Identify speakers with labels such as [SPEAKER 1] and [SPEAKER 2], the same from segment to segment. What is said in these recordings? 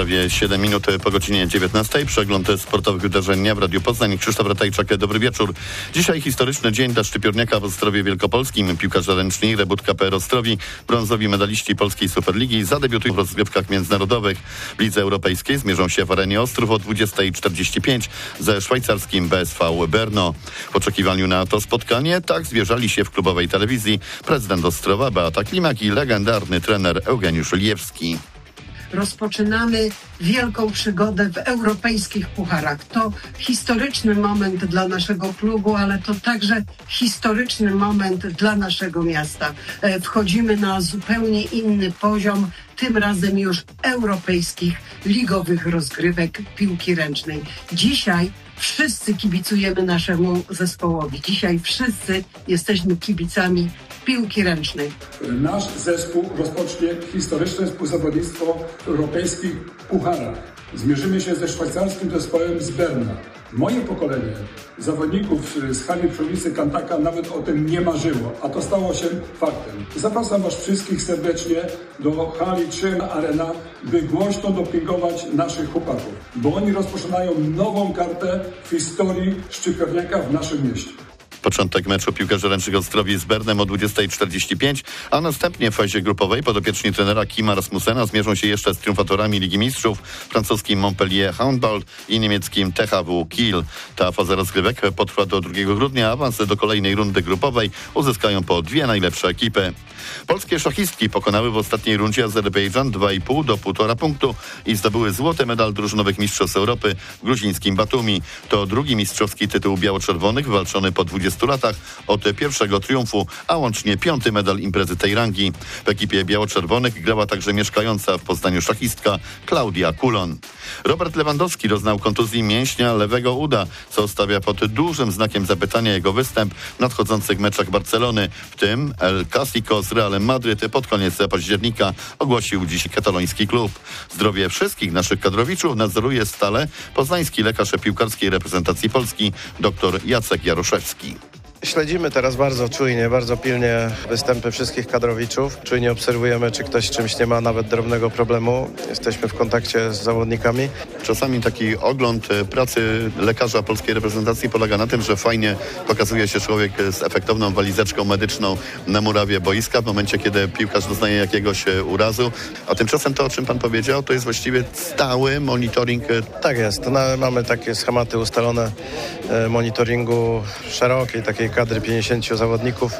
[SPEAKER 1] Prawie 7 minut po godzinie 19. Przegląd sportowych wydarzeń w Radiu Poznań. Krzysztof Ratajczak, dobry wieczór. Dzisiaj historyczny dzień dla szczypiorniaka w Ostrowie Wielkopolskim. Piłkarze ręczni Rebut KPR Ostrowi, brązowi medaliści Polskiej Superligi, zadebiutują w rozgrywkach międzynarodowych. W Lidze Europejskiej zmierzą się w arenie Ostrów o 20:45 ze szwajcarskim BSV Brno. W oczekiwaniu na to spotkanie tak zwierzali się w klubowej telewizji prezydent Ostrowa Beata Klimak i legendarny trener Eugeniusz Lijewski.
[SPEAKER 2] Rozpoczynamy wielką przygodę w europejskich pucharach. To historyczny moment dla naszego klubu, ale to także historyczny moment dla naszego miasta. Wchodzimy na zupełnie inny poziom, tym razem już europejskich, ligowych rozgrywek piłki ręcznej. Dzisiaj wszyscy kibicujemy naszemu zespołowi. Dzisiaj wszyscy jesteśmy kibicami piłki ręcznej.
[SPEAKER 3] Nasz zespół rozpocznie historyczne współzawodnictwo w europejskich pucharach. Zmierzymy się ze szwajcarskim zespołem z Berna. Moje pokolenie zawodników z hali przy ulicy Kantaka nawet o tym nie marzyło, a to stało się faktem. Zapraszam Was wszystkich serdecznie do hali 3 Arena, by głośno dopingować naszych chłopaków, bo oni rozpoczynają nową kartę w historii szczypiorniaka w naszym mieście.
[SPEAKER 1] Początek meczu piłkarzy ręcznych Ostrowi z Bernem o 20:45, a następnie w fazie grupowej podopieczni trenera Kima Rasmussena zmierzą się jeszcze z triumfatorami Ligi Mistrzów, francuskim Montpellier Handball i niemieckim THW Kiel. Ta faza rozgrywek potrwa do 2 grudnia, a awans do kolejnej rundy grupowej uzyskają po 2 najlepsze ekipy. Polskie szachistki pokonały w ostatniej rundzie Azerbejdżan 2,5 do 1,5 punktu i zdobyły złoty medal drużynowych mistrzostw Europy w gruzińskim Batumi. To drugi mistrzowski tytuł biało-czerwonych wywalczony po 20 latach od pierwszego triumfu, a łącznie 5. medal imprezy tej rangi. W ekipie biało-czerwonych grała także mieszkająca w Poznaniu szachistka Klaudia Kulon. Robert Lewandowski doznał kontuzji mięśnia lewego uda, co stawia pod dużym znakiem zapytania jego występ w nadchodzących meczach Barcelony, w tym El Clasico z Realem Madryt pod koniec października, ogłosił dziś kataloński klub. Zdrowie wszystkich naszych kadrowiczów nadzoruje stale poznański lekarz piłkarskiej reprezentacji Polski dr Jacek Jaroszewski.
[SPEAKER 4] Śledzimy teraz bardzo czujnie, bardzo pilnie występy wszystkich kadrowiczów. Czujnie obserwujemy, czy ktoś z czymś nie ma nawet drobnego problemu. Jesteśmy w kontakcie z zawodnikami.
[SPEAKER 1] Czasami taki ogląd pracy lekarza polskiej reprezentacji polega na tym, że fajnie pokazuje się człowiek z efektowną walizeczką medyczną na murawie boiska w momencie, kiedy piłkarz doznaje jakiegoś urazu. A tymczasem to, o czym pan powiedział, to jest właściwie stały monitoring.
[SPEAKER 4] Tak jest. Mamy takie schematy ustalone monitoringu szerokiej, takiej kadry 50 zawodników.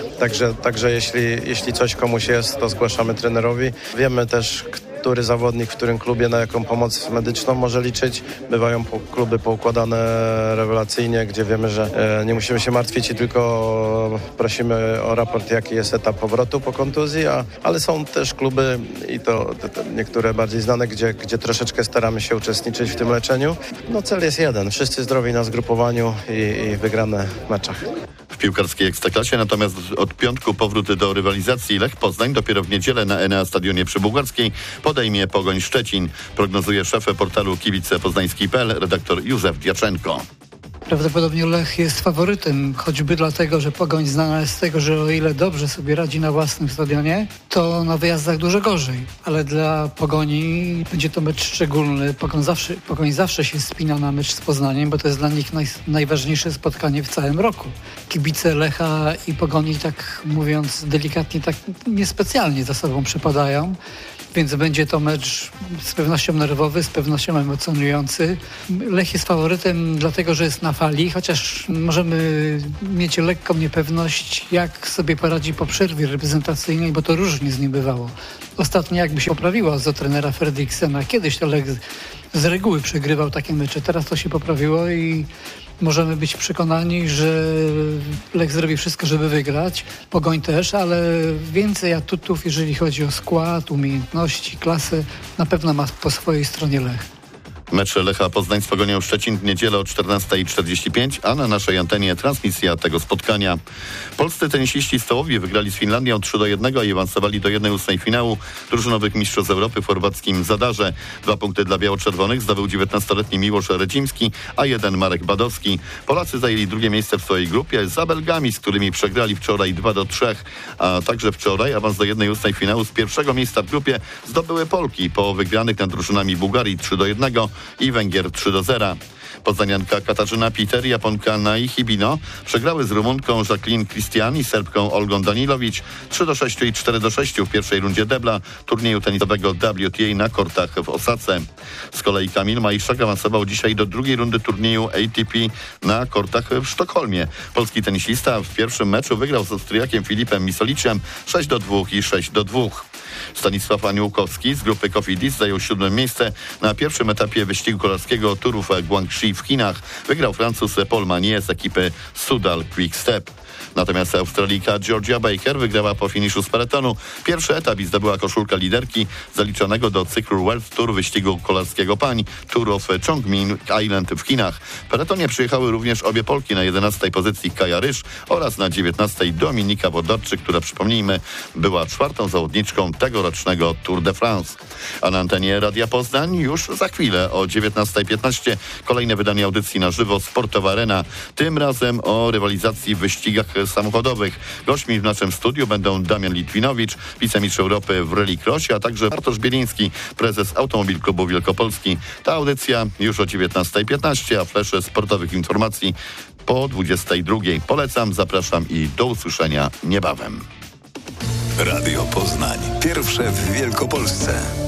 [SPEAKER 4] Także jeśli coś komuś jest, to zgłaszamy trenerowi. Wiemy też, który zawodnik w którym klubie na jaką pomoc medyczną może liczyć. Bywają kluby poukładane rewelacyjnie, gdzie wiemy, że nie musimy się martwić i tylko prosimy o raport, jaki jest etap powrotu po kontuzji, ale są też kluby i to niektóre bardziej znane, gdzie troszeczkę staramy się uczestniczyć w tym leczeniu. Cel jest jeden, wszyscy zdrowi na zgrupowaniu i wygrane w meczach.
[SPEAKER 1] W piłkarskiej Ekstraklasie natomiast od piątku powrót do rywalizacji. Lech Poznań dopiero w niedzielę na Enea Stadionie przy Bułgarskiej podejmie Pogoń Szczecin. Prognozuje szef portalu kibicepoznański.pl redaktor Józef Diaczenko.
[SPEAKER 5] Prawdopodobnie Lech jest faworytem, choćby dlatego, że Pogoń znana jest z tego, że o ile dobrze sobie radzi na własnym stadionie, to na wyjazdach dużo gorzej. Ale dla Pogoni będzie to mecz szczególny. Pogoń zawsze się spina na mecz z Poznaniem, bo to jest dla nich najważniejsze spotkanie w całym roku. Kibice Lecha i Pogoni, tak mówiąc delikatnie, tak niespecjalnie za sobą przypadają. Więc będzie to mecz z pewnością nerwowy, z pewnością emocjonujący. Lech jest faworytem dlatego, że jest na fali, chociaż możemy mieć lekką niepewność, jak sobie poradzi po przerwie reprezentacyjnej, bo to różnie z nim bywało. Ostatnio jakby się poprawiło za trenera Fredriksena. Kiedyś to Lech z reguły przegrywał takie mecze. Teraz to się poprawiło i możemy być przekonani, że Lech zrobi wszystko, żeby wygrać. Pogoń też, ale więcej atutów, jeżeli chodzi o skład, umiejętności, klasę, na pewno ma po swojej stronie Lech.
[SPEAKER 1] Mecz Lecha Poznań z Pogonią Szczecin w niedzielę o 14:45, a na naszej antenie transmisja tego spotkania. Polscy tenisiści stołowi wygrali z Finlandią 3-1 i awansowali do 1/8 finału drużynowych mistrzostw Europy w chorwackim Zadarze. 2 punkty dla biało-czerwonych zdobył 19-letni Miłosz Redzimski, a 1 Marek Badowski. Polacy zajęli drugie miejsce w swojej grupie za Belgami, z którymi przegrali wczoraj 2-3, a także wczoraj awans do 1/8 finału z pierwszego miejsca w grupie zdobyły Polki po wygranych nad drużynami Bułgarii 3-1 i Węgier 3-0. Poznanianka Katarzyna Piter, Japonka Nai Hibino przegrały z Rumunką Jacqueline Christian i Serbką Olgą Danilowicz 3-6 i 4-6 w pierwszej rundzie debla turnieju tenisowego WTA na kortach w Osace. Z kolei Kamil Majszak awansował dzisiaj do drugiej rundy turnieju ATP na kortach w Sztokholmie. Polski tenisista w pierwszym meczu wygrał z Austriakiem Filipem Misoliczem 6-2 i 6-2. Stanisław Aniłkowski z grupy Cofidis zajął 7. miejsce na pierwszym etapie wyścigu kolarskiego Tour of Guangxi w Chinach. Wygrał Francuz Paul Manier z ekipy Sudal Quick Step. Natomiast Australijka Georgia Baker wygrała po finiszu z peletonu pierwszy etap i zdobyła koszulkę liderki zaliczonego do cyklu World Tour wyścigu kolarskiego pań Tour of Chongming Island w Chinach. W peletonie przyjechały również obie Polki. Na 11. pozycji Kaja Ryż oraz na 19. Dominika Wodorczyk, która, przypomnijmy, była 4. zawodniczką tegorocznego Tour de France. A na antenie Radia Poznań już za chwilę o 19:15 kolejne wydanie audycji na żywo Sportowa Arena. Tym razem o rywalizacji w wyścigach samochodowych. Gośćmi w naszym studiu będą Damian Litwinowicz, wicemistrz Europy w rallycrossie, a także Bartosz Bieliński, prezes Automobil Klubu Wielkopolski. Ta audycja już o 19:15, a flesze sportowych informacji po 22:00. Polecam, zapraszam i do usłyszenia niebawem.
[SPEAKER 6] Radio Poznań. Pierwsze w Wielkopolsce.